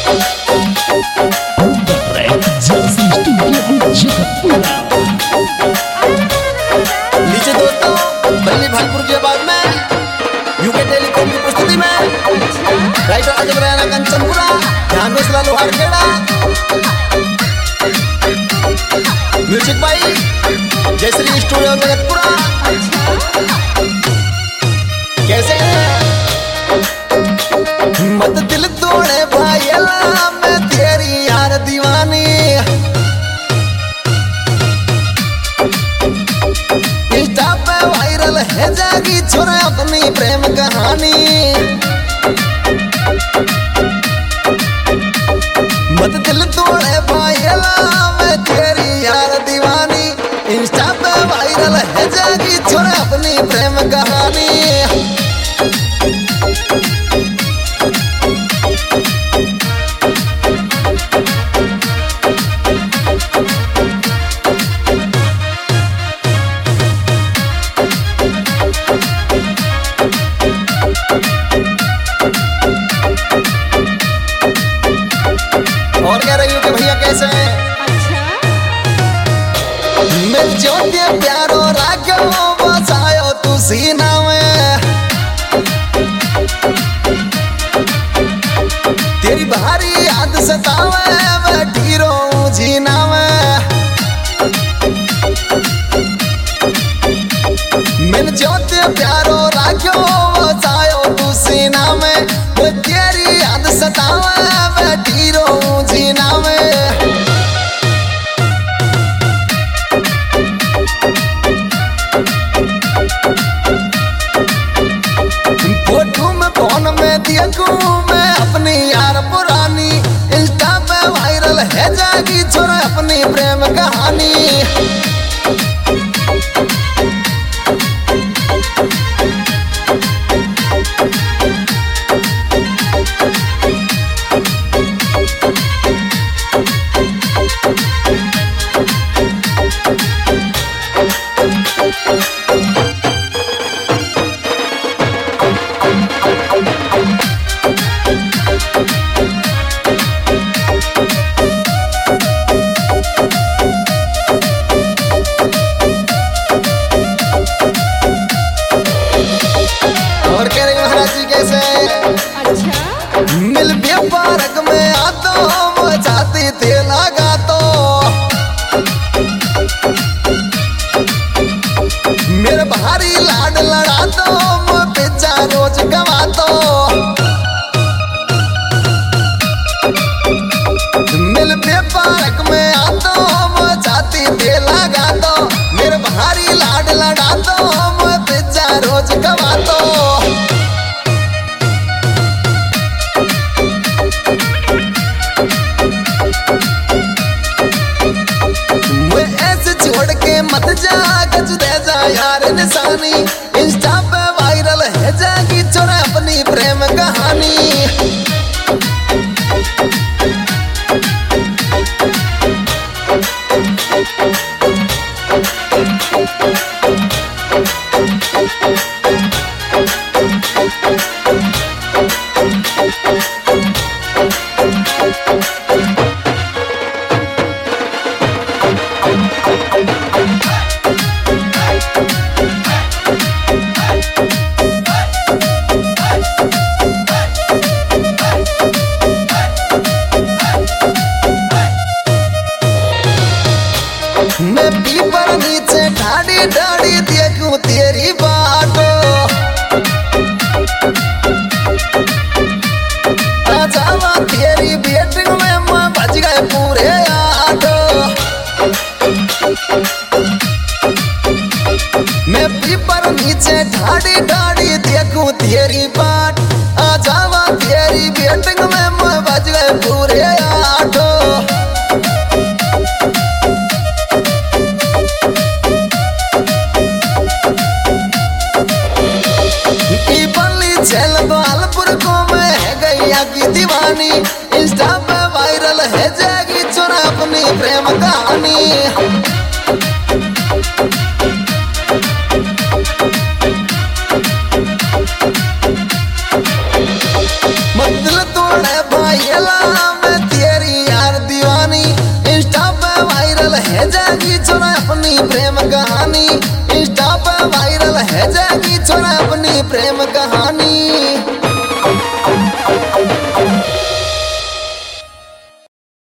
नीचे दोस्तों बल्ली भागपुर की आवाज में यूके टेलीकॉम की प्रस्तुति में राइटर अजब रैना कंचनपुरा ध्यान में सला Lohar Kheda music by Jayshree studio Jagatpura. कैसे मत दिल तोड़े भाईला मैं तेरी यार दीवानी, इंस्टा पे वायरल है जागी छोरा अपनी प्रेम कहानी। मत दिल तोड़े भाईला मैं तेरी यार दीवानी, इंस्टा पे वायरल है जागी छोरा अपनी प्रेम कहानी। और कह रही हूँ कि भैया कैसे मिल जो के प्यारो राख्यो बसायो तू सीना में, तेरी भारी याद सतावे बैठी रहूं जीना में। मिल जो के प्यारो राख्यो बसायो तू सीना में, तेरी याद सतावे बैठी रहूं जीना में। फोटो में फोन में देखूं मैं अपनी यार पुरानी, इंस्टा पे वायरल है जागी छोरा अपनी प्रेम कहानी। और कह रही महाराज जी कैसे मिल भी पार्क में आता मचाती थे लगा तो, मेरे भारी लाड लड़ा तो मैं पिज्जा रोज गवा तो। मिल भी पार्क में आता मचाती थे लगा तो, मेरे भारी लाड लड़ा तो मैं पिज्जा रोज गवा तो। मैं ऐसे छोड़ के मत जा गज दे जा यार निशानी, इंस्टा पे वायरल है जागी छोरा अपनी प्रेम कहानी। मैं पीपर नीचे ढाड़ी ढाड़ी देखूं तेरी बाटो, आजावा तेरी बेटिंग में मैं बज गए पूरे आटो। मैं पीपर नीचे ढाड़ी ढाड़ी देखूं तेरी बाट, आजावा तेरी बेटिंग में मैं बज गए पूरे आटो। बालपुर को मैं है गैया की दीवानी, इंस्टा पे वायरल है जागी छोरा अपनी प्रेम कहानी। मत दिल तोड़े भाई अकेला मैं तेरी यार दीवानी। इंस्टा पे वायरल है जाएगी छोरा अपनी प्रेम कहानी। इंस्टा पे वायरल है जाएगी छोरा अपनी प्रेम